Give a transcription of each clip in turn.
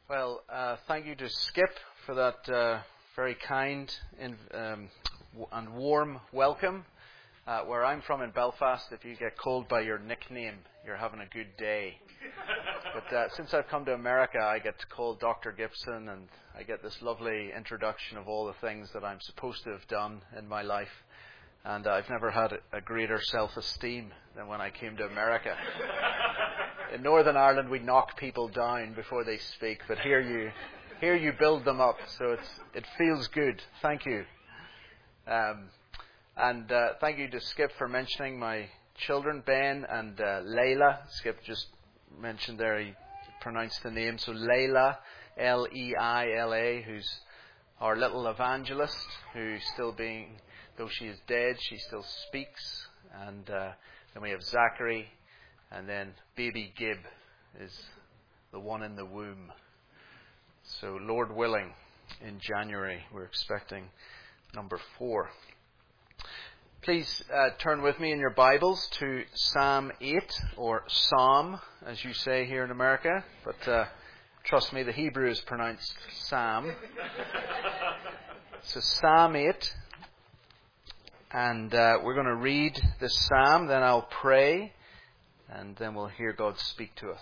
Well, thank you to Skip for that very kind and warm welcome. Where I'm from in Belfast, if you get called by your nickname, you're having a good day. But since I've come to America, I get called Dr. Gibson, and I get this lovely introduction of all the things that I'm supposed to have done in my life. And I've never had a greater self-esteem than when I came to America. In Northern Ireland, we knock people down before they speak, but here you build them up, so it feels good. Thank you. And thank you to Skip for mentioning my children, Ben and Layla. Skip just mentioned there, he pronounced the name. So Layla, Leila, who's our little evangelist, who still being, though she is dead, she still speaks. And then we have Zachary, and then baby Gib is the one in the womb. So Lord willing, in January, we're expecting number 4. Please turn with me in your Bibles to Psalm 8, or Psalm, as you say here in America. But trust me, the Hebrew is pronounced Psalm. So Psalm 8. And we're going to read this Psalm, then I'll pray, and then we'll hear God speak to us.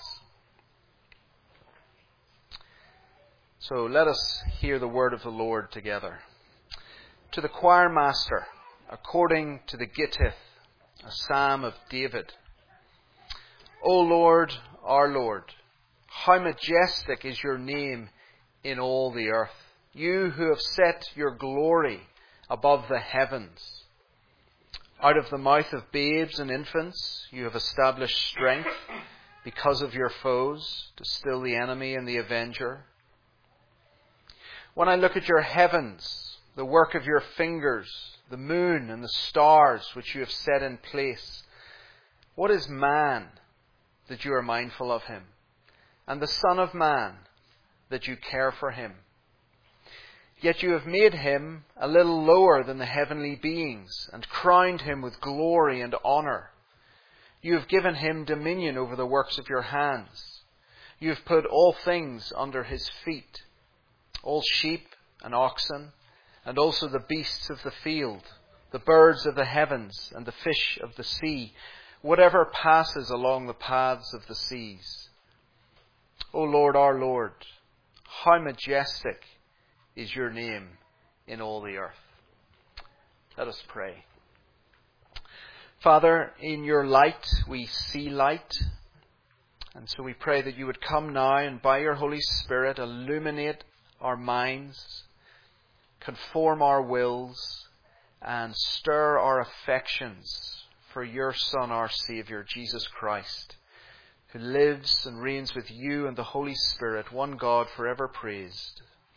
So let us hear the word of the Lord together. To the choir master, according to the Gittith, a psalm of David. O Lord, our Lord, how majestic is your name in all the earth, you who have set your glory above the heavens. Out of the mouth of babes and infants you have established strength because of your foes, to still the enemy and the avenger. When I look at your heavens, the work of your fingers, the moon and the stars which you have set in place, what is man that you are mindful of him, and the Son of Man that you care for him? Yet you have made him a little lower than the heavenly beings, and crowned him with glory and honour. You have given him dominion over the works of your hands. You have put all things under his feet, all sheep and oxen, and also the beasts of the field, the birds of the heavens, and the fish of the sea, whatever passes along the paths of the seas. O Lord, our Lord, how majestic is your name in all the earth. Let us pray. Father, in your light we see light, and so we pray that you would come now and by your Holy Spirit illuminate our minds, conform our wills, and stir our affections for your Son, our Saviour, Jesus Christ, who lives and reigns with you and the Holy Spirit, one God, forever praised.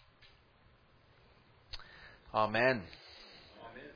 Amen. Amen.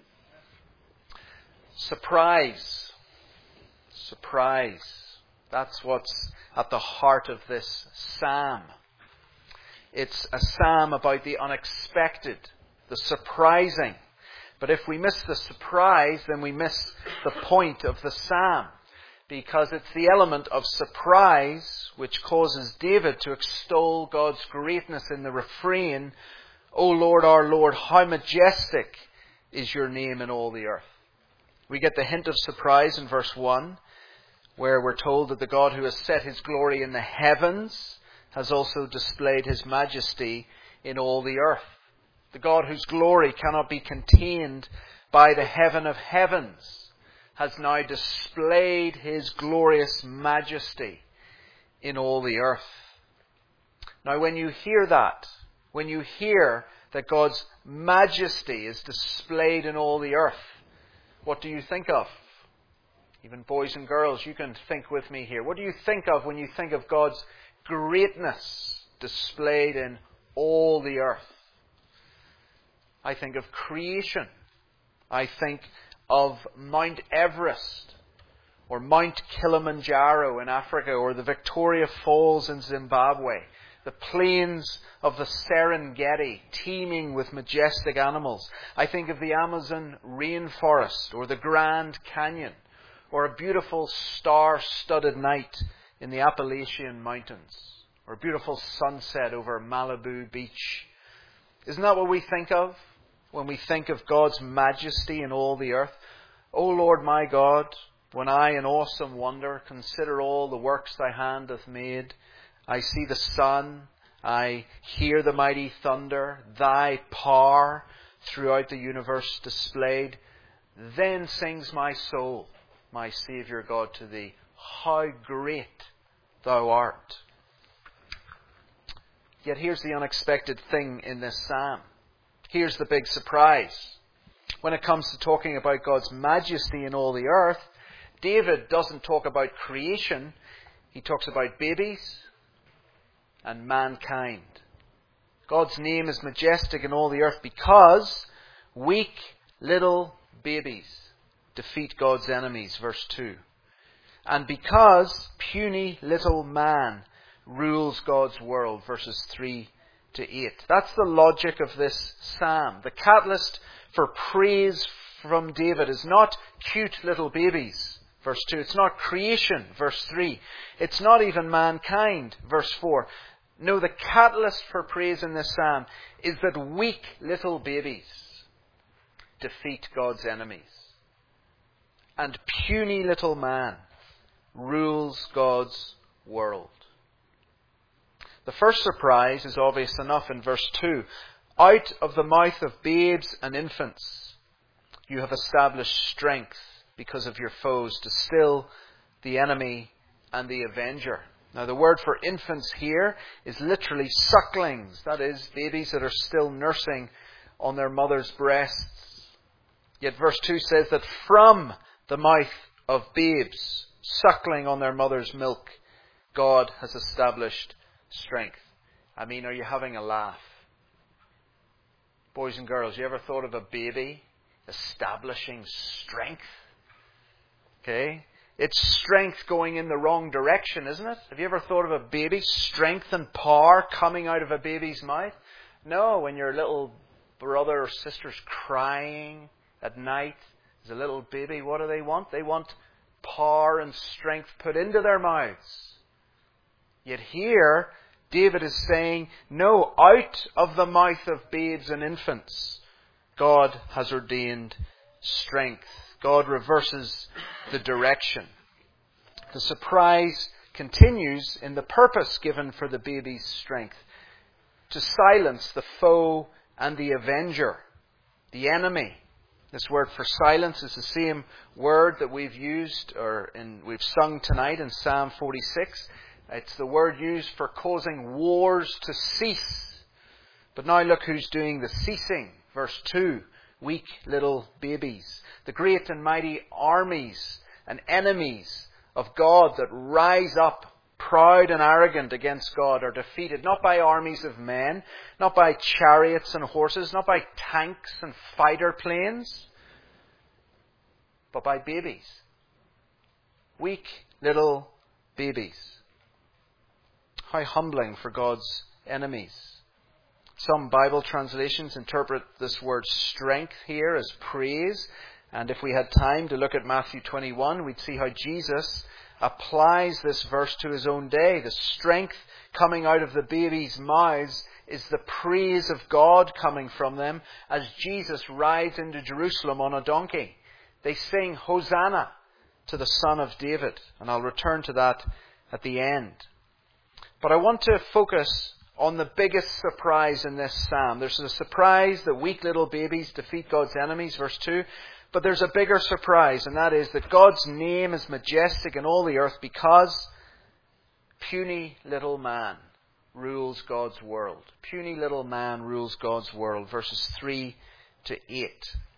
Surprise. Surprise. That's what's at the heart of this psalm. It's a psalm about the unexpected, the surprising. But if we miss the surprise, then we miss the point of the psalm. Because it's the element of surprise which causes David to extol God's greatness in the refrain, O Lord, our Lord, how majestic is your name in all the earth. We get the hint of surprise in verse 1, where we're told that the God who has set his glory in the heavens has also displayed his majesty in all the earth. The God whose glory cannot be contained by the heaven of heavens has now displayed his glorious majesty in all the earth. Now when you hear that, when you hear that God's majesty is displayed in all the earth, what do you think of? Even boys and girls, you can think with me here. What do you think of when you think of God's greatness displayed in all the earth? I think of creation. I think of Mount Everest, or Mount Kilimanjaro in Africa, or the Victoria Falls in Zimbabwe. The plains of the Serengeti, teeming with majestic animals. I think of the Amazon rainforest, or the Grand Canyon, or a beautiful star-studded night in the Appalachian Mountains, or a beautiful sunset over Malibu Beach. Isn't that what we think of when we think of God's majesty in all the earth? O Lord my God, when I in awesome wonder consider all the works thy hand hath made, I see the sun, I hear the mighty thunder, thy power throughout the universe displayed. Then sings my soul, my Saviour God, to thee, how great thou art. Yet here's the unexpected thing in this psalm. Here's the big surprise. When it comes to talking about God's majesty in all the earth, David doesn't talk about creation. He talks about babies and mankind. God's name is majestic in all the earth because weak little babies defeat God's enemies, verse 2. And because puny little man rules God's world, verses 3 to 8. That's the logic of this psalm. The catalyst for praise from David is not cute little babies, verse 2. It's not creation, verse 3. It's not even mankind, verse 4. No, the catalyst for praise in this psalm is that weak little babies defeat God's enemies. And puny little man rules God's world. The first surprise is obvious enough in verse 2. Out of the mouth of babes and infants you have established strength because of your foes to still the enemy and the avenger. Now the word for infants here is literally sucklings. That is, babies that are still nursing on their mother's breasts. Yet verse 2 says that from the mouth of babes suckling on their mother's milk, God has established strength. I mean, are you having a laugh? Boys and girls, you ever thought of a baby establishing strength? Okay? It's strength going in the wrong direction, isn't it? Have you ever thought of a baby? Strength and power coming out of a baby's mouth? No, when your little brother or sister's crying at night as a little baby, what do they want? They want power and strength put into their mouths. Yet here, David is saying, no, out of the mouth of babes and infants, God has ordained strength. God reverses the direction. The surprise continues in the purpose given for the baby's strength: to silence the foe and the avenger, the enemy. This word for silence is the same word that we've used we've sung tonight in Psalm 46. It's the word used for causing wars to cease. But now look who's doing the ceasing. Verse 2, weak little babies. The great and mighty armies and enemies of God that rise up proud and arrogant against God are defeated not by armies of men, not by chariots and horses, not by tanks and fighter planes, but by babies. Weak little babies. How humbling for God's enemies. Some Bible translations interpret this word strength here as praise. And if we had time to look at Matthew 21, we'd see how Jesus applies this verse to his own day. The strength coming out of the babies' mouths is the praise of God coming from them as Jesus rides into Jerusalem on a donkey. They sing Hosanna to the Son of David. And I'll return to that at the end. But I want to focus on the biggest surprise in this psalm. There's a surprise that weak little babies defeat God's enemies, verse 2. But there's a bigger surprise, and that is that God's name is majestic in all the earth because puny little man rules God's world. Puny little man rules God's world, verses 3 to 8.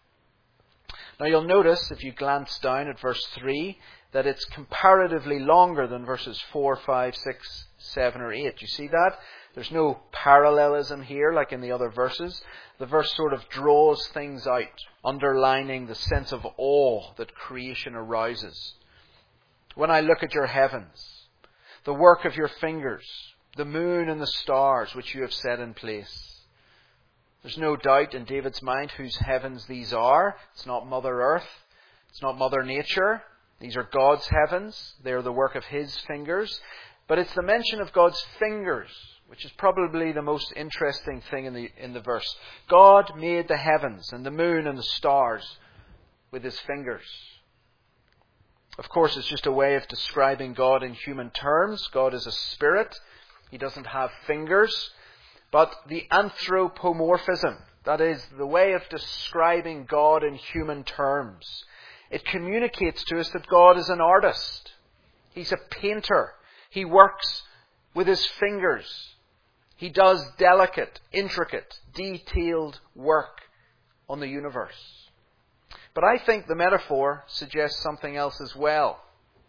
Now you'll notice, if you glance down at verse 3, that it's comparatively longer than verses 4, 5, 6, 7 or 8. You see that? There's no parallelism here like in the other verses. The verse sort of draws things out, underlining the sense of awe that creation arouses. When I look at your heavens, the work of your fingers, the moon and the stars which you have set in place. There's no doubt in David's mind whose heavens these are. It's not Mother Earth. It's not Mother Nature. These are God's heavens. They are the work of his fingers. But it's the mention of God's fingers, which is probably the most interesting thing in the verse. God made the heavens and the moon and the stars with his fingers. Of course, it's just a way of describing God in human terms. God is a spirit. He doesn't have fingers. But the anthropomorphism, that is, the way of describing God in human terms, it communicates to us that God is an artist. He's a painter. He works with his fingers. He does delicate, intricate, detailed work on the universe. But I think the metaphor suggests something else as well.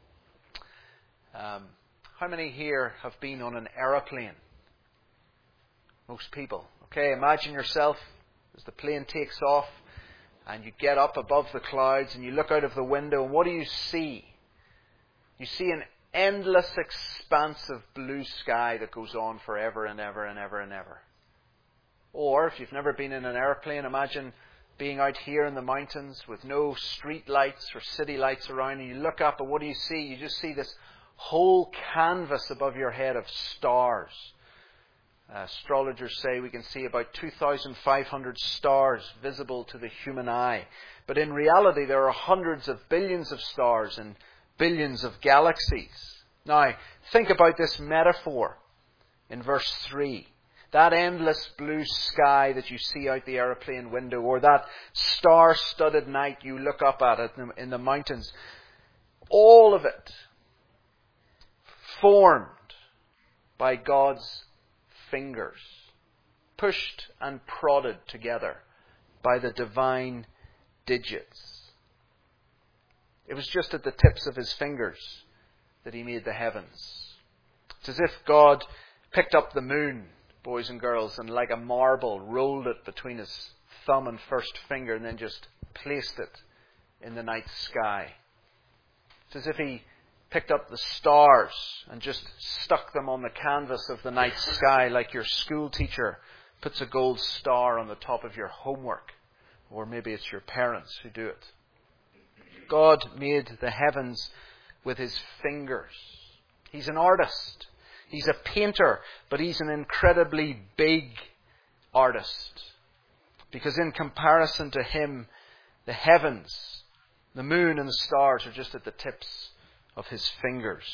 How many here have been on an aeroplane? Most people. Okay, imagine yourself as the plane takes off and you get up above the clouds and you look out of the window, and what do you see? You see an endless expanse of blue sky that goes on forever and ever and ever and ever. Or, if you've never been in an airplane, imagine being out here in the mountains with no street lights or city lights around, and you look up and what do you see? You just see this whole canvas above your head of stars. Astrologers say we can see about 2,500 stars visible to the human eye. But in reality, there are hundreds of billions of stars and billions of galaxies. Now, think about this metaphor in verse 3. That endless blue sky that you see out the aeroplane window, or that star-studded night you look up at it in the mountains. All of it formed by God's fingers, pushed and prodded together by the divine digits. It was just at the tips of his fingers that he made the heavens. It's as if God picked up the moon, boys and girls, and like a marble rolled it between his thumb and first finger and then just placed it in the night sky. It's as if he picked up the stars and just stuck them on the canvas of the night sky like your school teacher puts a gold star on the top of your homework. Or maybe it's your parents who do it. God made the heavens with his fingers. He's an artist. He's a painter, but he's an incredibly big artist. Because in comparison to him, the heavens, the moon and the stars are just at the tips of his fingers.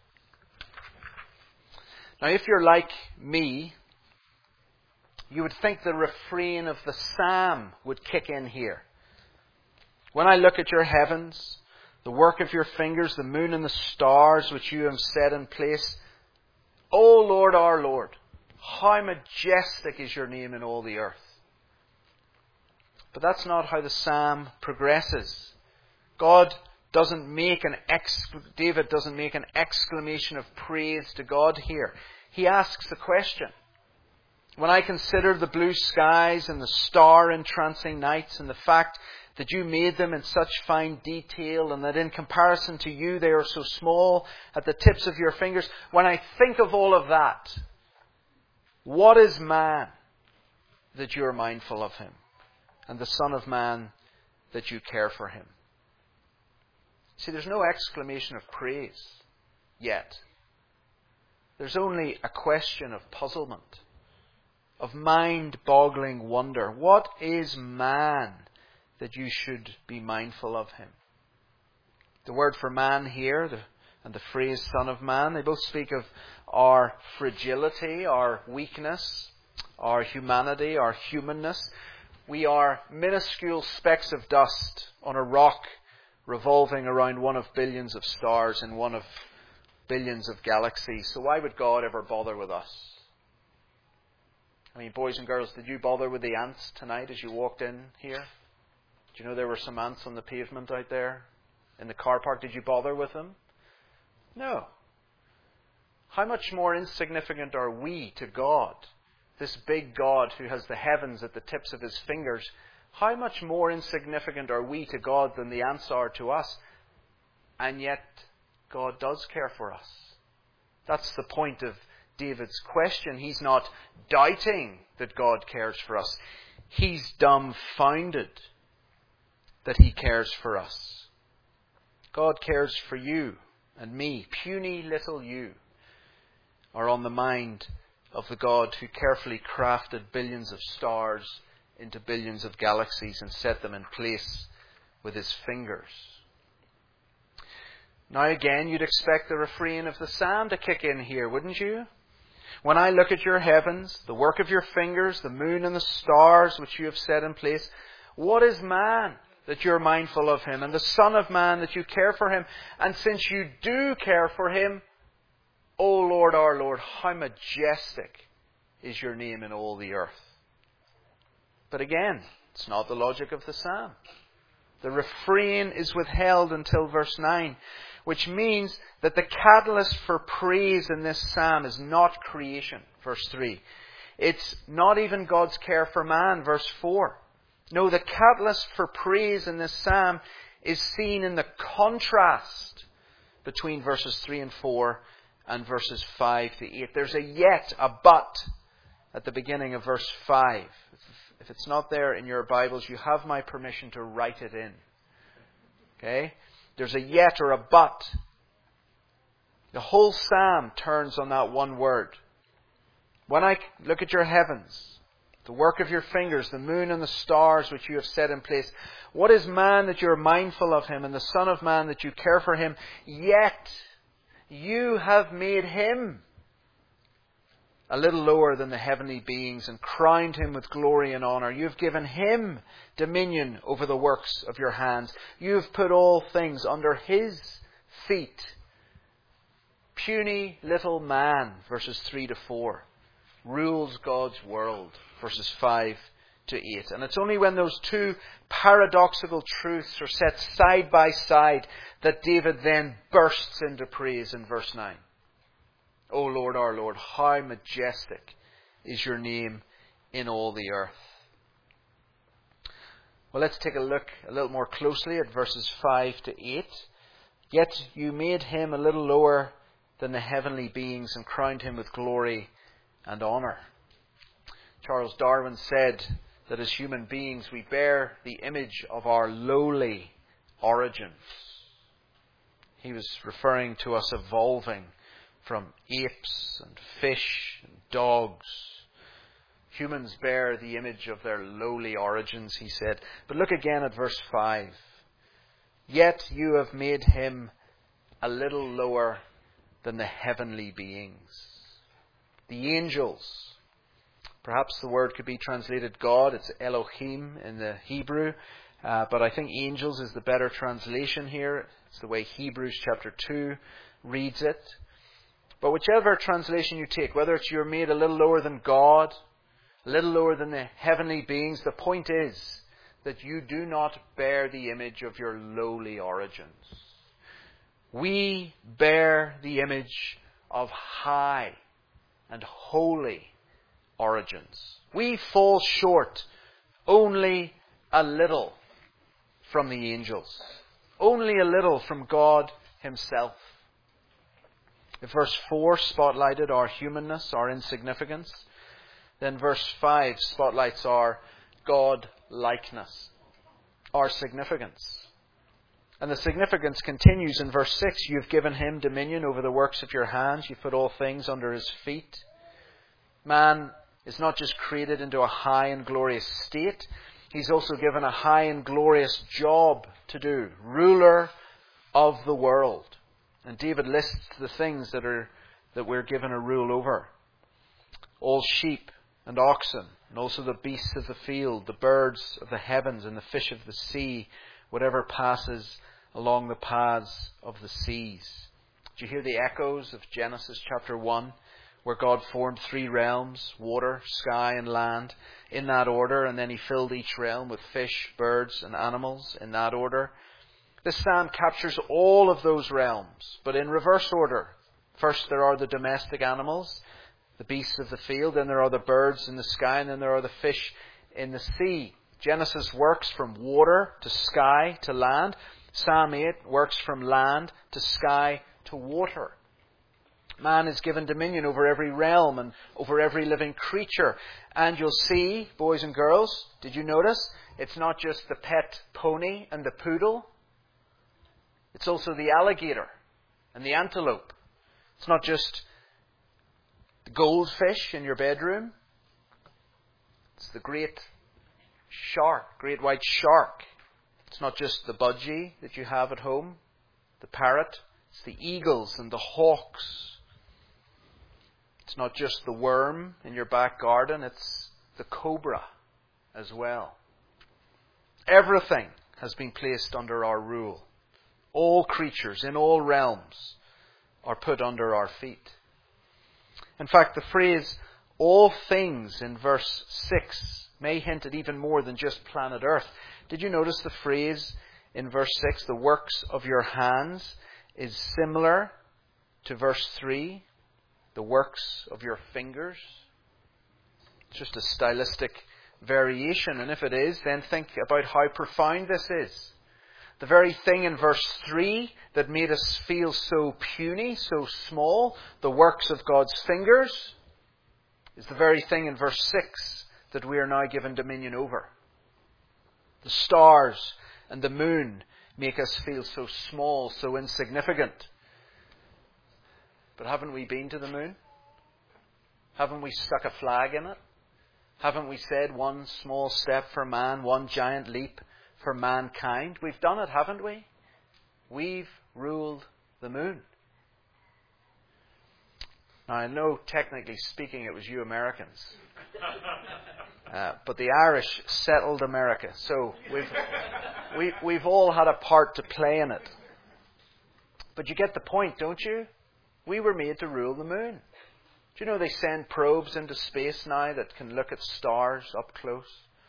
Now, if you're like me, you would think the refrain of the psalm would kick in here. When I look at your heavens, the work of your fingers, the moon and the stars which you have set in place, O Lord, our Lord, how majestic is your name in all the earth. But that's not how the psalm progresses. David doesn't make an exclamation of praise to God here. He asks the question. When I consider the blue skies and the star-entrancing nights and the fact that you made them in such fine detail and that in comparison to you they are so small at the tips of your fingers, when I think of all of that, what is man that you are mindful of him, and the Son of Man that you care for him? See, there's no exclamation of praise yet. There's only a question of puzzlement, of mind-boggling wonder. What is man that you should be mindful of him? The word for man here and the phrase Son of Man, they both speak of our fragility, our weakness, our humanity, our humanness. We are minuscule specks of dust on a rock revolving around one of billions of stars in one of billions of galaxies. So why would God ever bother with us? I mean, boys and girls, did you bother with the ants tonight as you walked in here? Do you know there were some ants on the pavement out there in the car park? Did you bother with them? No. How much more insignificant are we to God? This big God who has the heavens at the tips of his fingers. How much more insignificant are we to God than the ants are to us? And yet, God does care for us. That's the point of David's question. He's not doubting that God cares for us. He's dumbfounded that he cares for us. God cares for you and me, puny little you. are on the mind of the God who carefully crafted billions of stars into billions of galaxies and set them in place with his fingers. Now again, you'd expect the refrain of the psalm to kick in here, wouldn't you? When I look at your heavens, the work of your fingers, the moon and the stars which you have set in place, what is man that you're mindful of him, and the Son of Man that you care for him? And since you do care for him, O Lord, our Lord, how majestic is your name in all the earth. But again, it's not the logic of the psalm. The refrain is withheld until verse 9, which means that the catalyst for praise in this psalm is not creation, verse 3. It's not even God's care for man, verse 4. No, the catalyst for praise in this psalm is seen in the contrast between verses 3 and 4 and verses 5 to 8. There's a yet, a but, at the beginning of verse 5. If it's not there in your Bibles, you have my permission to write it in. Okay? There's a yet or a but. The whole psalm turns on that one word. When I look at your heavens, the work of your fingers, the moon and the stars which you have set in place, what is man that you are mindful of him, and the Son of Man that you care for him? Yet you have made him a little lower than the heavenly beings and crowned him with glory and honour. You have given him dominion over the works of your hands. You have put all things under his feet. Puny little man, verses 3 to 4, rules God's world, verses 5 to 8. And it's only when those two paradoxical truths are set side by side that David then bursts into praise in verse 9. O Lord, our Lord, how majestic is your name in all the earth. Well, let's take a look a little more closely at verses 5 to 8. Yet you made him a little lower than the heavenly beings and crowned him with glory and honour. Charles Darwin said that as human beings we bear the image of our lowly origins. He was referring to us evolving from apes and fish and dogs. Humans bear the image of their lowly origins, he said. But look again at verse 5. Yet you have made him a little lower than the heavenly beings. The angels. Perhaps the word could be translated God. It's Elohim in the Hebrew. But I think angels is the better translation here. It's the way Hebrews chapter 2 reads it. But whichever translation you take, whether it's you're made a little lower than God, a little lower than the heavenly beings, the point is that you do not bear the image of your lowly origins. We bear the image of high and holy origins. We fall short only a little from the angels, only a little from God himself. If verse 4 spotlighted our humanness, our insignificance, then verse 5 spotlights our God-likeness, our significance. And the significance continues in verse 6. You've given him dominion over the works of your hands. You've put all things under his feet. Man is not just created into a high and glorious state. He's also given a high and glorious job to do. Ruler of the world. And David lists the things that we're given a rule over. All sheep and oxen, and also the beasts of the field, the birds of the heavens and the fish of the sea, whatever passes along the paths of the seas. Do you hear the echoes of Genesis chapter 1, where God formed 3 realms, water, sky and land, in that order, and then he filled each realm with fish, birds and animals in that order? This psalm captures all of those realms, but in reverse order. First there are the domestic animals, the beasts of the field, then there are the birds in the sky, and then there are the fish in the sea. Genesis works from water to sky to land. Psalm 8 works from land to sky to water. Man is given dominion over every realm and over every living creature. And you'll see, boys and girls, did you notice? It's not just the pet pony and the poodle. It's also the alligator and the antelope. It's not just The goldfish in your bedroom. It's the great white shark. It's not just the budgie that you have at home, the parrot. It's the eagles and the hawks. It's not just the worm in your back garden, it's the cobra as well. Everything has been placed under our rule. All creatures in all realms are put under our feet. In fact, the phrase, all things in verse 6, may hint at even more than just planet Earth. Did you notice the phrase in verse 6, the works of your hands, is similar to verse 3, the works of your fingers? It's just a stylistic variation, and if it is, then think about how profound this is. The very thing in verse 3 that made us feel so puny, so small, the works of God's fingers, is the very thing in verse 6 that we are now given dominion over. The stars and the moon make us feel so small, so insignificant. But haven't we been to the moon? Haven't we stuck a flag in it? Haven't we said one small step for man, one giant leap for mankind? We've done it, haven't we? We've ruled the moon. Now, I know, technically speaking, it was you Americans. But the Irish settled America. So we've all had a part to play in it. But you get the point, don't you? We were made to rule the moon. Do you know they send probes into space now that can look at stars up close?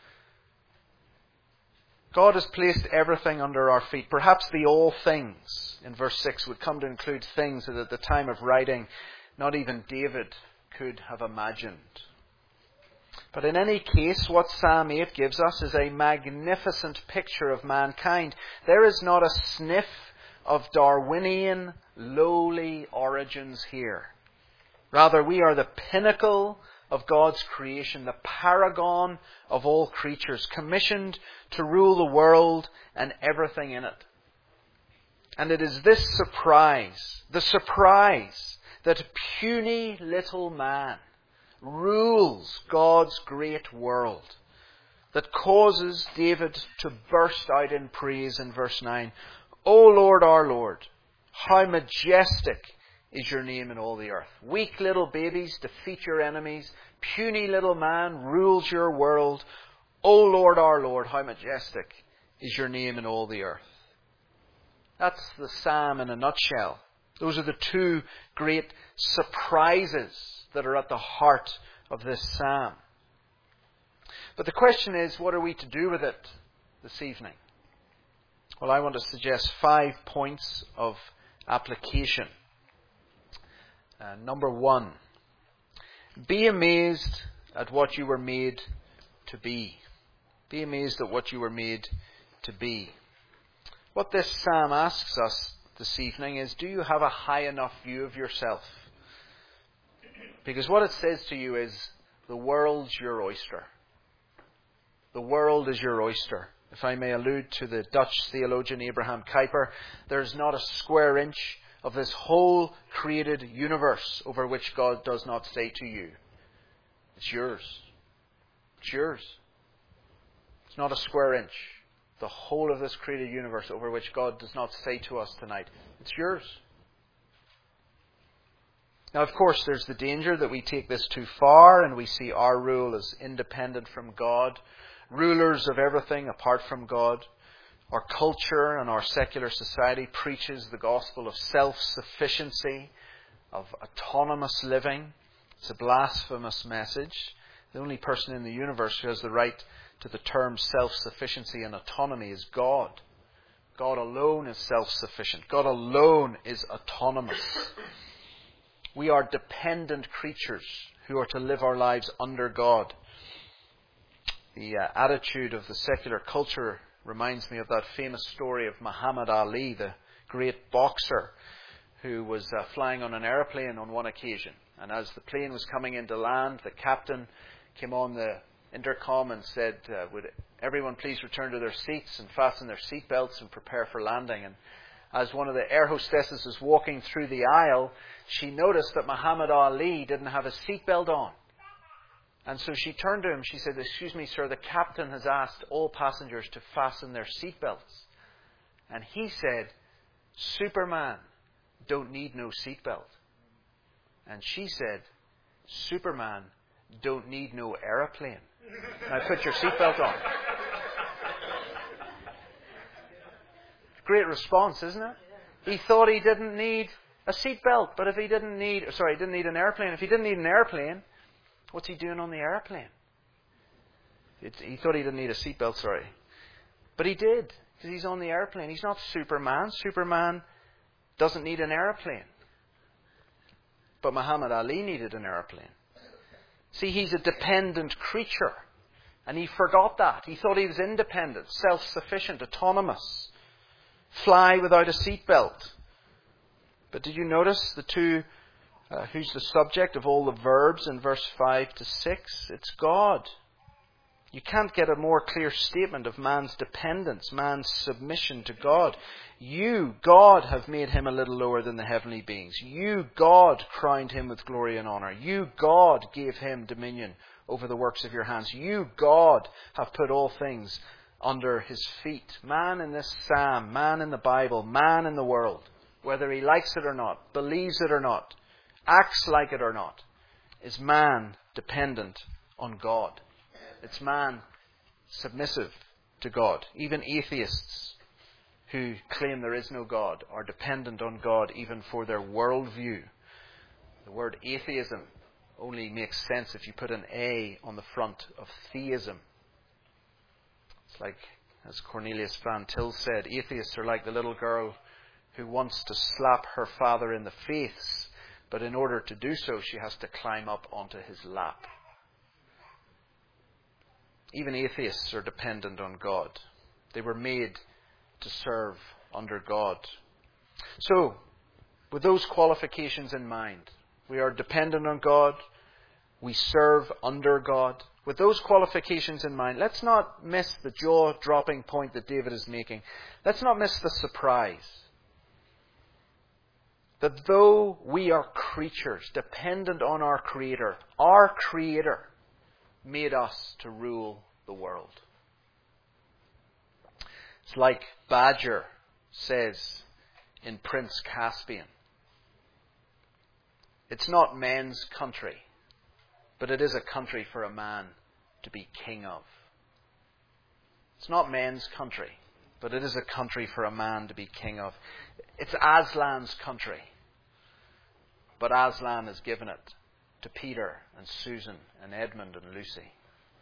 God has placed everything under our feet. Perhaps the all things in verse 6 would come to include things that at the time of writing not even David could have imagined. But in any case, what Psalm 8 gives us is a magnificent picture of mankind. There is not a sniff of Darwinian, lowly origins here. Rather, we are the pinnacle of God's creation, the paragon of all creatures, commissioned to rule the world and everything in it. And it is this surprise, the surprise that puny little man rules God's great world, that causes David to burst out in praise in verse 9. O Lord, our Lord, how majestic is your name in all the earth. Weak little babies defeat your enemies. Puny little man rules your world. O Lord, our Lord, how majestic is your name in all the earth. That's the psalm in a nutshell. Those are the two great surprises that are at the heart of this psalm. But the question is, what are we to do with it this evening? Well, I want to suggest 5 points of application. Number 1, be amazed at what you were made to be. Be amazed at what you were made to be. What this psalm asks us this evening is, do you have a high enough view of yourself? Because what it says to you is, the world's your oyster. The world is your oyster. If I may allude to the Dutch theologian Abraham Kuyper, there's not a square inch of this whole created universe over which God does not say to you, it's yours. It's yours. It's not a square inch. The whole of this created universe over which God does not say to us tonight, it's yours. Now, of course, there's the danger that we take this too far and we see our rule as independent from God, rulers of everything apart from God. Our culture and our secular society preaches the gospel of self-sufficiency, of autonomous living. It's a blasphemous message. The only person in the universe who has the right to the terms self-sufficiency and autonomy is God. God alone is self-sufficient. God alone is autonomous. We are dependent creatures who are to live our lives under God. The attitude of the secular culture reminds me of that famous story of Muhammad Ali, the great boxer, who was flying on an aeroplane on one occasion. And as the plane was coming into land, the captain came on the intercom and said, would everyone please return to their seats and fasten their seatbelts and prepare for landing? And as one of the air hostesses was walking through the aisle, she noticed that Muhammad Ali didn't have a seatbelt on. And so she turned to him, she said, "Excuse me, sir, the captain has asked all passengers to fasten their seatbelts." And he said, "Superman don't need no seatbelt." And she said, "Superman don't need no aeroplane. Now put your seatbelt on." Great response, isn't it? He thought he didn't need a seatbelt, but if he didn't need an airplane. If he didn't need an airplane, what's he doing on the airplane? He thought he didn't need a seatbelt, but he did, because he's on the airplane. He's not Superman. Superman doesn't need an airplane. But Muhammad Ali needed an airplane. See, he's a dependent creature. And he forgot that. He thought he was independent, self-sufficient, autonomous. Fly without a seatbelt. But did you notice the two, who's the subject of all the verbs in verse 5 to 6? It's God. You can't get a more clear statement of man's dependence, man's submission to God. You, God, have made him a little lower than the heavenly beings. You, God, crowned him with glory and honour. You, God, gave him dominion over the works of your hands. You, God, have put all things under his feet. Man in this psalm, man in the Bible, man in the world, whether he likes it or not, believes it or not, acts like it or not, is man dependent on God. It's man submissive to God. Even atheists who claim there is no God are dependent on God even for their worldview. The word atheism only makes sense if you put an A on the front of theism. It's like, as Cornelius Van Til said, atheists are like the little girl who wants to slap her father in the face, but in order to do so, she has to climb up onto his lap. Even atheists are dependent on God. They were made to serve under God. So, with those qualifications in mind, we are dependent on God. We serve under God. With those qualifications in mind, let's not miss the jaw-dropping point that David is making. Let's not miss the surprise. That though we are creatures dependent on our Creator made us to rule the world. It's like Badger says in Prince Caspian. It's not men's country, but it is a country for a man to be king of. It's not men's country, but it is a country for a man to be king of. It's Aslan's country, but Aslan has given it to Peter and Susan and Edmund and Lucy.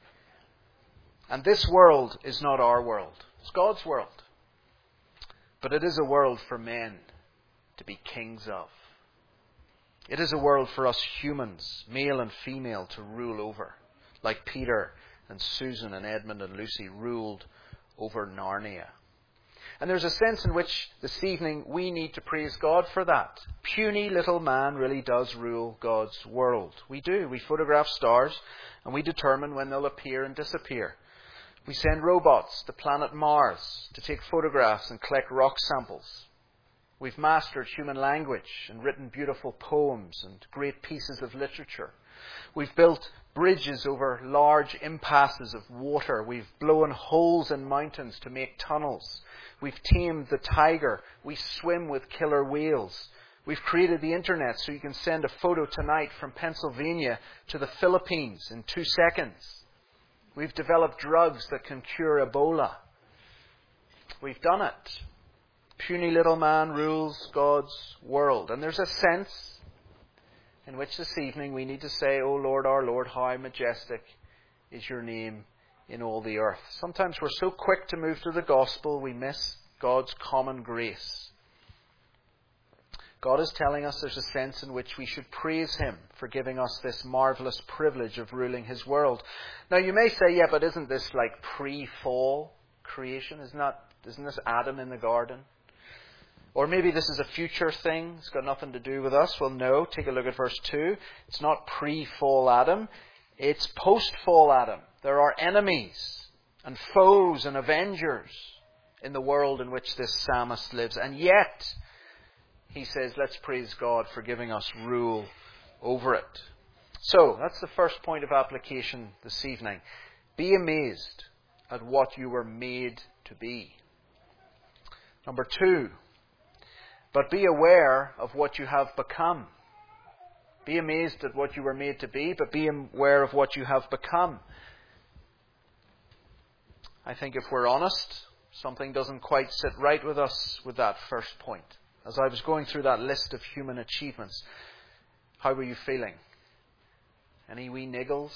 And this world is not our world. It's God's world. But it is a world for men to be kings of. It is a world for us humans, male and female, to rule over, like Peter and Susan and Edmund and Lucy ruled over Narnia. And there's a sense in which this evening we need to praise God for that. Puny little man really does rule God's world. We do. We photograph stars and we determine when they'll appear and disappear. We send robots to planet Mars to take photographs and collect rock samples. We've mastered human language and written beautiful poems and great pieces of literature. We've built bridges over large impasses of water. We've blown holes in mountains to make tunnels. We've tamed the tiger. We swim with killer whales. We've created the internet so you can send a photo tonight from Pennsylvania to the Philippines in 2 seconds. We've developed drugs that can cure Ebola. We've done it. Puny little man rules God's world. And there's a sense in which this evening we need to say, "O Lord, our Lord, how majestic is your name in all the earth." Sometimes we're so quick to move to the gospel, we miss God's common grace. God is telling us there's a sense in which we should praise him for giving us this marvellous privilege of ruling his world. Now you may say, yeah, but isn't this like pre-fall creation? Isn't this Adam in the garden? Or maybe this is a future thing. It's got nothing to do with us. Well, no. Take a look at verse 2. It's not pre-fall Adam. It's post-fall Adam. There are enemies and foes and avengers. in the world in which this psalmist lives. And yet, he says, let's praise God for giving us rule over it. So, that's the first point of application this evening. Be amazed at what you were made to be. Number 2, but be aware of what you have become. Be amazed at what you were made to be, but be aware of what you have become. I think if we're honest, something doesn't quite sit right with us with that first point. As I was going through that list of human achievements, how were you feeling? Any wee niggles?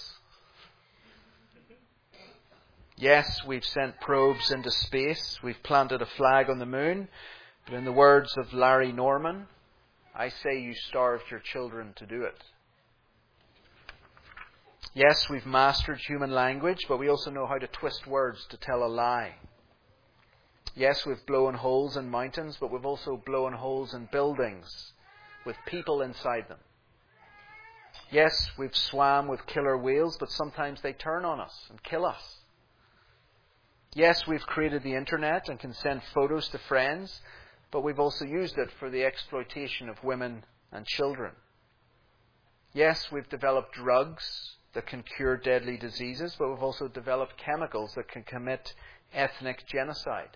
Yes, we've sent probes into space. We've planted a flag on the moon. But in the words of Larry Norman, I say you starved your children to do it. Yes, we've mastered human language, but we also know how to twist words to tell a lie. Yes, we've blown holes in mountains, but we've also blown holes in buildings with people inside them. Yes, we've swam with killer whales, but sometimes they turn on us and kill us. Yes, we've created the internet and can send photos to friends, but we've also used it for the exploitation of women and children. Yes, we've developed drugs that can cure deadly diseases, but we've also developed chemicals that can commit ethnic genocide.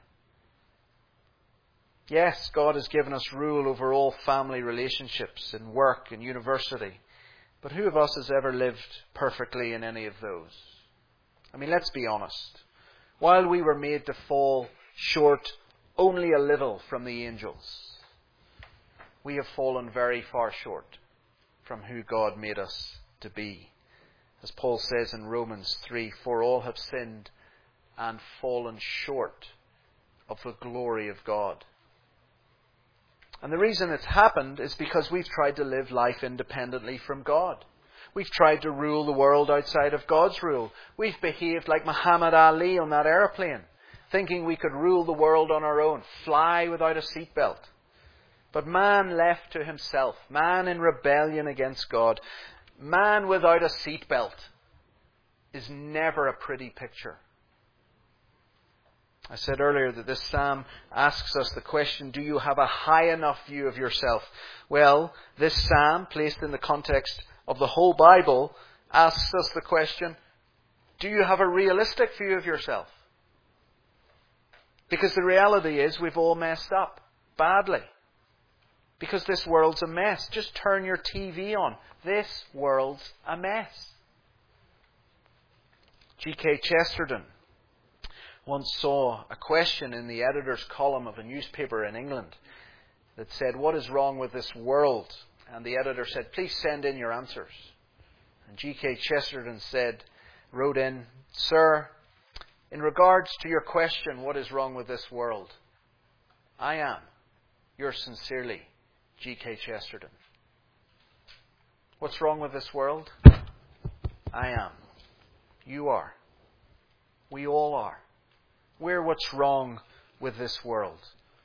Yes, God has given us rule over all family relationships in work and university. But who of us has ever lived perfectly in any of those? I mean, let's be honest. While we were made to fall short only a little from the angels, we have fallen very far short from who God made us to be. As Paul says in Romans 3, for all have sinned and fallen short of the glory of God. And the reason it's happened is because we've tried to live life independently from God. We've tried to rule the world outside of God's rule. We've behaved like Muhammad Ali on that airplane, thinking we could rule the world on our own, fly without a seatbelt. But man left to himself, man in rebellion against God, man without a seatbelt is never a pretty picture. I said earlier that this psalm asks us the question, do you have a high enough view of yourself? Well, this psalm, placed in the context of the whole Bible, asks us the question, do you have a realistic view of yourself? Because the reality is we've all messed up badly. Because this world's a mess. Just turn your TV on. This world's a mess. G.K. Chesterton once saw a question in the editor's column of a newspaper in England that said, what is wrong with this world? And the editor said, please send in your answers. And G.K. Chesterton wrote in, Sir, in regards to your question, what is wrong with this world? I am, yours sincerely, G.K. Chesterton. What's wrong with this world? I am. You are. We all are. We're what's wrong with this world.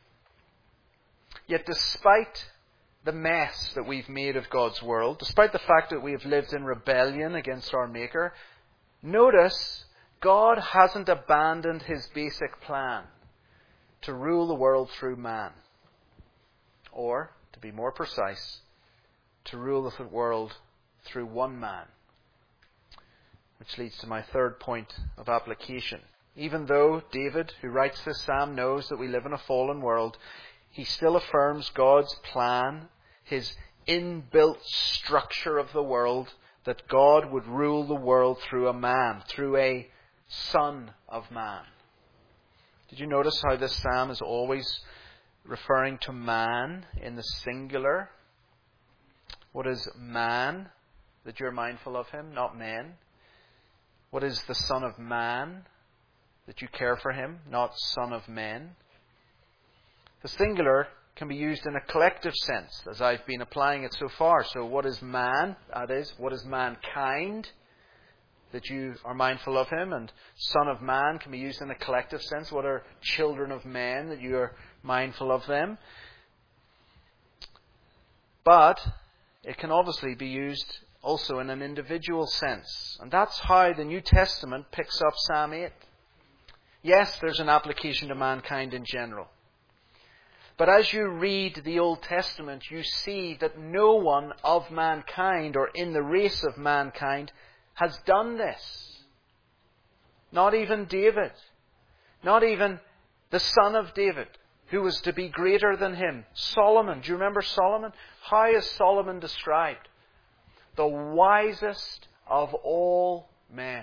Yet despite the mess that we've made of God's world, despite the fact that we have lived in rebellion against our Maker, notice God hasn't abandoned his basic plan to rule the world through man. Or, to be more precise, to rule the world through one man. Which leads to my third point of application. Even though David, who writes this psalm, knows that we live in a fallen world, he still affirms God's plan, his inbuilt structure of the world, that God would rule the world through a man, through a Son of Man. Did you notice how this psalm is always referring to man in the singular? What is man that you're mindful of him, not men? What is the Son of Man that you care for him, not son of men? The singular can be used in a collective sense, as I've been applying it so far. So what is man? That is, what is mankind that you are mindful of him? And Son of Man can be used in a collective sense. What are children of men that you are mindful of them? But it can obviously be used also in an individual sense. And that's how the New Testament picks up Psalm 8. Yes, there's an application to mankind in general. But as you read the Old Testament, you see that no one of mankind or in the race of mankind has done this. Not even David. Not even the son of David, who was to be greater than him. Solomon. Do you remember Solomon? How is Solomon described? The wisest of all men.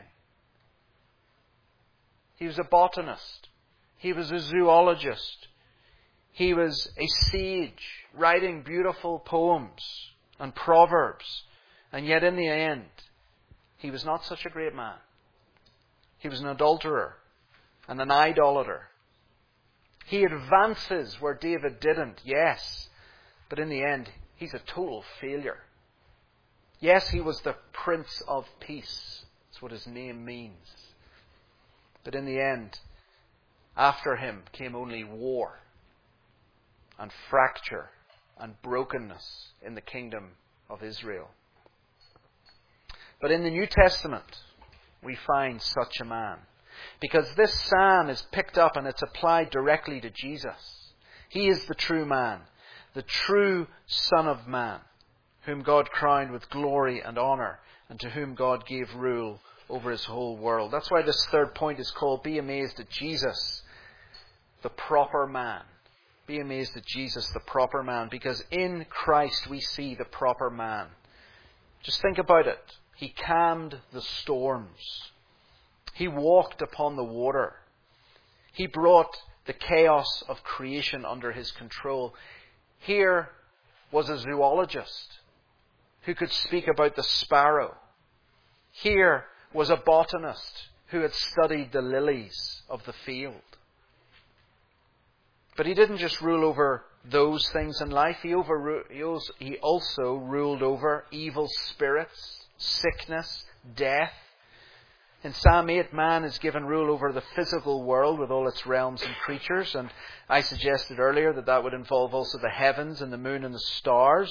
He was a botanist. He was a zoologist. He was a sage, writing beautiful poems and proverbs. And yet in the end, he was not such a great man. He was an adulterer and an idolater. He advances where David didn't, yes. But in the end, he's a total failure. Yes, he was the Prince of Peace. That's what his name means. But in the end, after him came only war and fracture and brokenness in the kingdom of Israel. But in the New Testament, we find such a man. Because this psalm is picked up and it's applied directly to Jesus. He is the true man, the true Son of Man, whom God crowned with glory and honour, and to whom God gave rule over his whole world. That's why this third point is called, Be Amazed at Jesus, the proper man. Be amazed at Jesus, the proper man, because in Christ we see the proper man. Just think about it. He calmed the storms. He walked upon the water. He brought the chaos of creation under his control. Here was a zoologist who could speak about the sparrow. Here was a botanist who had studied the lilies of the field. But he didn't just rule over those things in life. He also ruled over evil spirits, sickness, death. In Psalm 8, man is given rule over the physical world with all its realms and creatures. And I suggested earlier that that would involve also the heavens and the moon and the stars.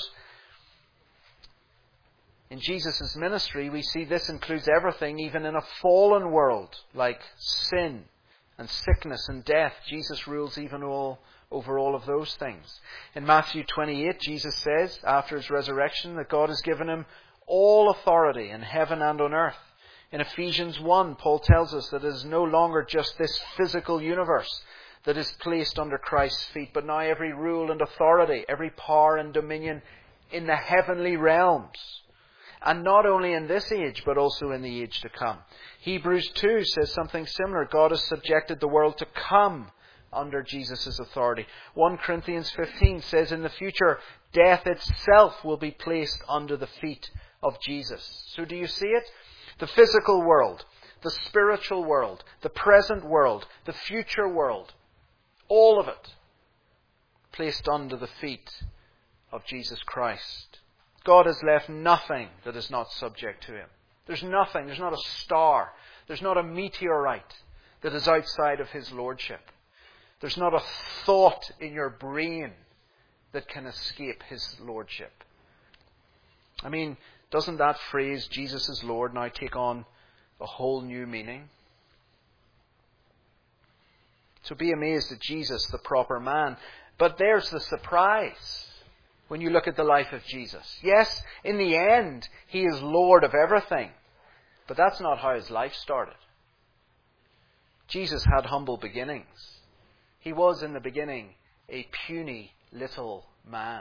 In Jesus' ministry, we see this includes everything, even in a fallen world, like sin and sickness and death. Jesus rules even over all of those things. In Matthew 28, Jesus says, after his resurrection, that God has given him all authority in heaven and on earth. In Ephesians 1, Paul tells us that it is no longer just this physical universe that is placed under Christ's feet, but now every rule and authority, every power and dominion in the heavenly realms. And not only in this age, but also in the age to come. Hebrews 2 says something similar. God has subjected the world to come under Jesus' authority. 1 Corinthians 15 says in the future, death itself will be placed under the feet of Jesus. So do you see it? The physical world, the spiritual world, the present world, the future world, all of it placed under the feet of Jesus Christ. God has left nothing that is not subject to him. There's nothing, there's not a star, there's not a meteorite that is outside of his lordship. There's not a thought in your brain that can escape his lordship. I mean, doesn't that phrase, Jesus is Lord, now take on a whole new meaning? So be amazed at Jesus, the proper man. But there's the surprise when you look at the life of Jesus. Yes, in the end, he is Lord of everything. But that's not how his life started. Jesus had humble beginnings. He was in the beginning a puny little man.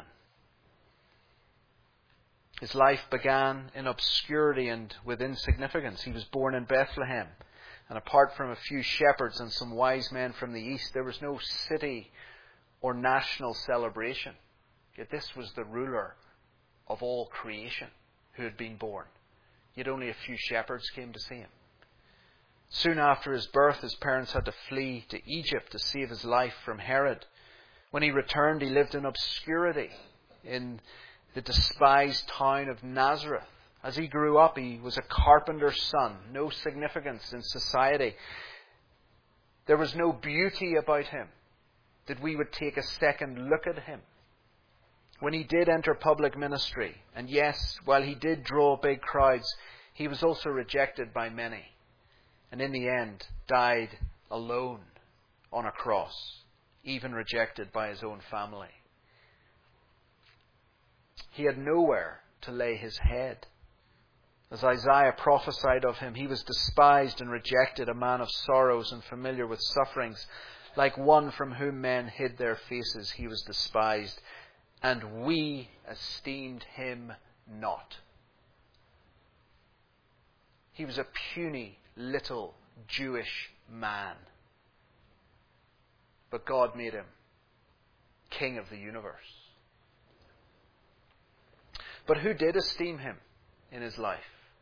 His life began in obscurity and with insignificance. He was born in Bethlehem. And apart from a few shepherds and some wise men from the east, there was no city or national celebration. Yet this was the ruler of all creation who had been born. Yet only a few shepherds came to see him. Soon after his birth, his parents had to flee to Egypt to save his life from Herod. When he returned, he lived in obscurity in the despised town of Nazareth. As he grew up, he was a carpenter's son, no significance in society. There was no beauty about him that we would take a second look at him. When he did enter public ministry, and yes, while he did draw big crowds, he was also rejected by many. And in the end, died alone on a cross, even rejected by his own family. He had nowhere to lay his head. As Isaiah prophesied of him, he was despised and rejected, a man of sorrows and familiar with sufferings. Like one from whom men hid their faces, he was despised, and we esteemed him not. He was a puny little Jewish man. But God made him King of the universe. But who did esteem him in his life?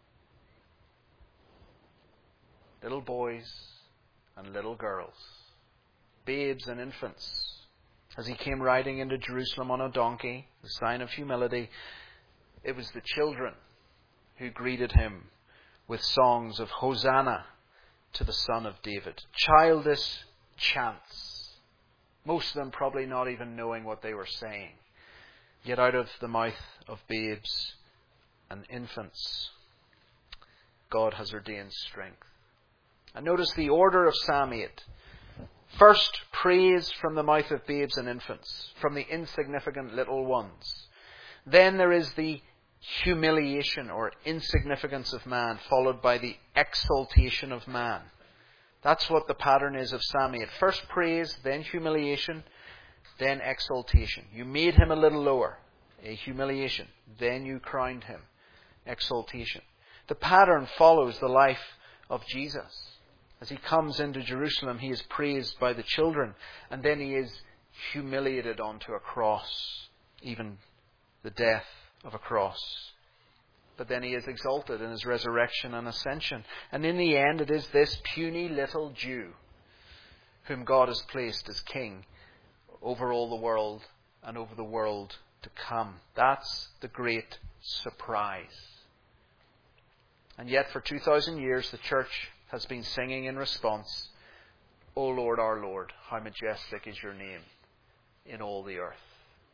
Little boys and little girls, babes and infants. As he came riding into Jerusalem on a donkey, the sign of humility, it was the children who greeted him with songs of Hosanna to the Son of David. Childish chants, most of them probably not even knowing what they were saying. Yet out of the mouth of babes and infants, God has ordained strength. And notice the order of Psalm 8. First, praise from the mouth of babes and infants, from the insignificant little ones. Then there is the humiliation or insignificance of man, followed by the exaltation of man. That's what the pattern is of Psalm 8. First praise, then humiliation, then exaltation. You made him a little lower, a humiliation. Then you crowned him, exaltation. The pattern follows the life of Jesus. As he comes into Jerusalem, he is praised by the children, and then he is humiliated onto a cross, even the death of a cross. But then he is exalted in his resurrection and ascension. And in the end, it is this puny little Jew whom God has placed as king over all the world and over the world to come. That's the great surprise. And yet for 2,000 years, the church has been singing in response, O Lord, our Lord, how majestic is your name in all the earth.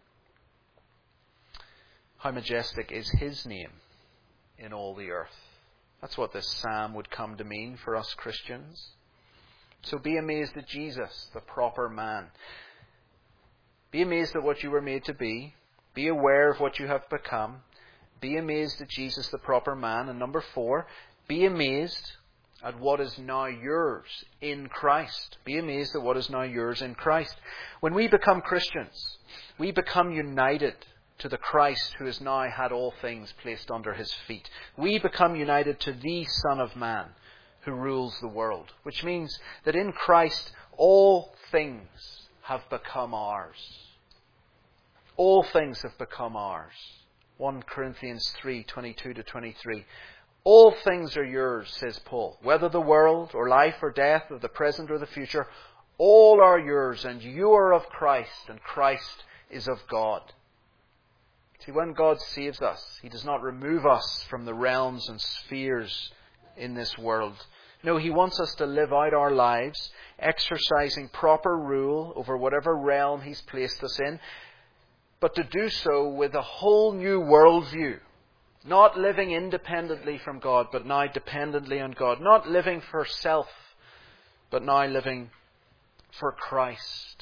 How majestic is his name in all the earth. That's what this psalm would come to mean for us Christians. So be amazed at Jesus, the proper man. Be amazed at what you were made to be. Be aware of what you have become. Be amazed at Jesus, the proper man. And number 4, be amazed at what is now yours in Christ. Be amazed at what is now yours in Christ. When we become Christians, we become united to the Christ who has now had all things placed under his feet. We become united to the Son of Man who rules the world, which means that in Christ all things have become ours. All things have become ours. 1 Corinthians 3:22-23. All things are yours, says Paul. Whether the world or life or death or the present or the future, all are yours, and you are of Christ, and Christ is of God. See, when God saves us, he does not remove us from the realms and spheres in this world. No, he wants us to live out our lives, exercising proper rule over whatever realm he's placed us in, but to do so with a whole new worldview. Not living independently from God, but now dependently on God. Not living for self, but now living for Christ.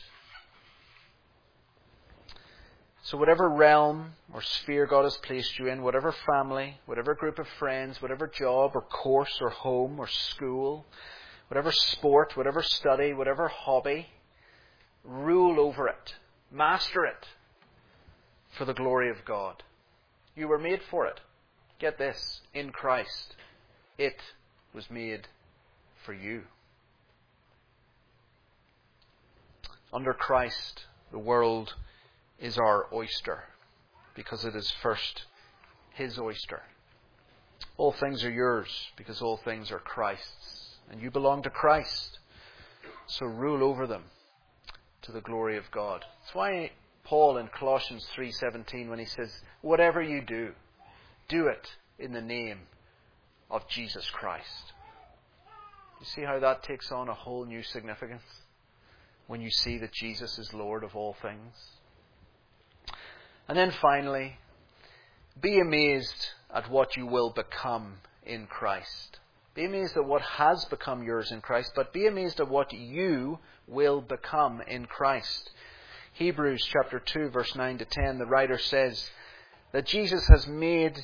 So whatever realm or sphere God has placed you in, whatever family, whatever group of friends, whatever job or course or home or school, whatever sport, whatever study, whatever hobby, rule over it. Master it for the glory of God. You were made for it. Get this, in Christ, it was made for you. Under Christ, the world is our oyster, because it is first his oyster. All things are yours, because all things are Christ's, and you belong to Christ. So rule over them to the glory of God. That's why Paul in Colossians 3:17, when he says, whatever you do, do it in the name of Jesus Christ. You see how that takes on a whole new significance when you see that Jesus is Lord of all things? And then finally, be amazed at what you will become in Christ. Be amazed at what has become yours in Christ, but be amazed at what you will become in Christ. Hebrews chapter 2, verse 9 to 10, the writer says that Jesus was made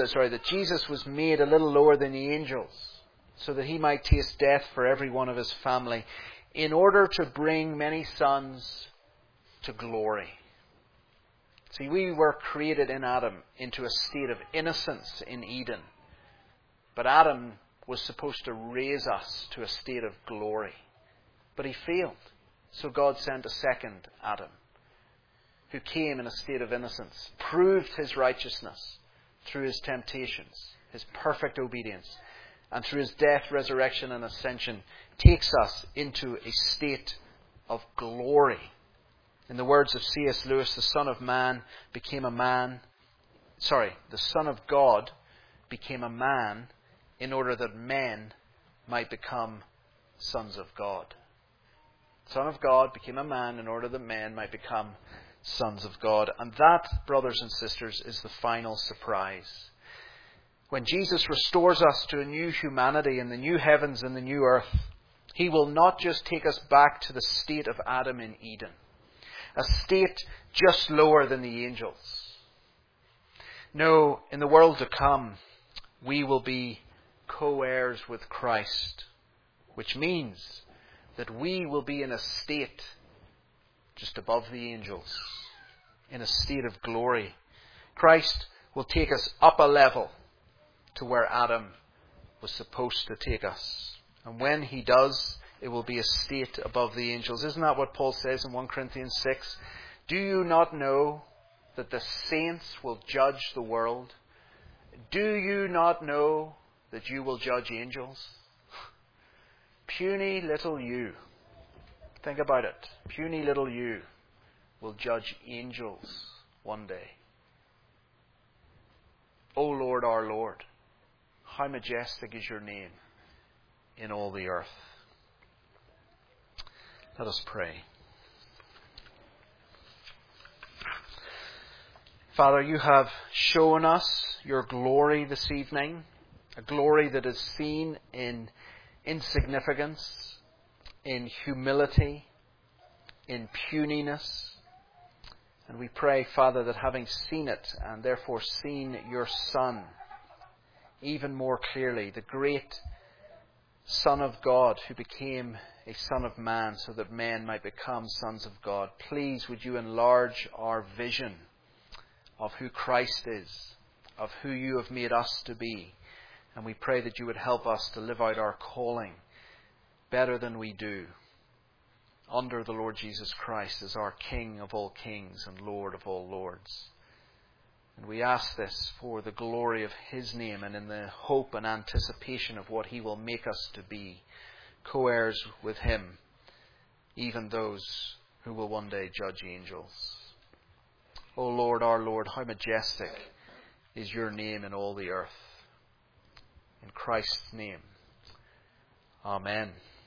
a little lower than the angels, so that he might taste death for every one of his family, in order to bring many sons to glory. See, we were created in Adam into a state of innocence in Eden. But Adam was supposed to raise us to a state of glory. But he failed. So God sent a second Adam, who came in a state of innocence, proved his righteousness through his temptations, his perfect obedience, and through his death, resurrection, and ascension, takes us into a state of glory. In the words of C.S. Lewis, the Son of God became a man in order that men might become sons of God. The Son of God became a man in order that men might become sons of God. And that, brothers and sisters, is the final surprise. When Jesus restores us to a new humanity in the new heavens and the new earth, he will not just take us back to the state of Adam in Eden, a state just lower than the angels. No, in the world to come, we will be co-heirs with Christ, which means that we will be in a state just above the angels, in a state of glory. Christ will take us up a level to where Adam was supposed to take us. And when he does, it will be a state above the angels. Isn't that what Paul says in 1 Corinthians 6? Do you not know that the saints will judge the world? Do you not know that you will judge angels? Puny little you. Think about it. Puny little you will judge angels one day. O Lord, our Lord, how majestic is your name in all the earth. Let us pray. Father, you have shown us your glory this evening, a glory that is seen in insignificance, in humility, in puniness. And we pray, Father, that having seen it and therefore seen your Son even more clearly, the great Son of God who became a Son of Man so that men might become sons of God, please would you enlarge our vision of who Christ is, of who you have made us to be. And we pray that you would help us to live out our calling better than we do, under the Lord Jesus Christ as our King of all kings and Lord of all lords. And we ask this for the glory of his name and in the hope and anticipation of what he will make us to be, co-heirs with him, even those who will one day judge angels. O Lord, our Lord, how majestic is your name in all the earth. In Christ's name. Amen.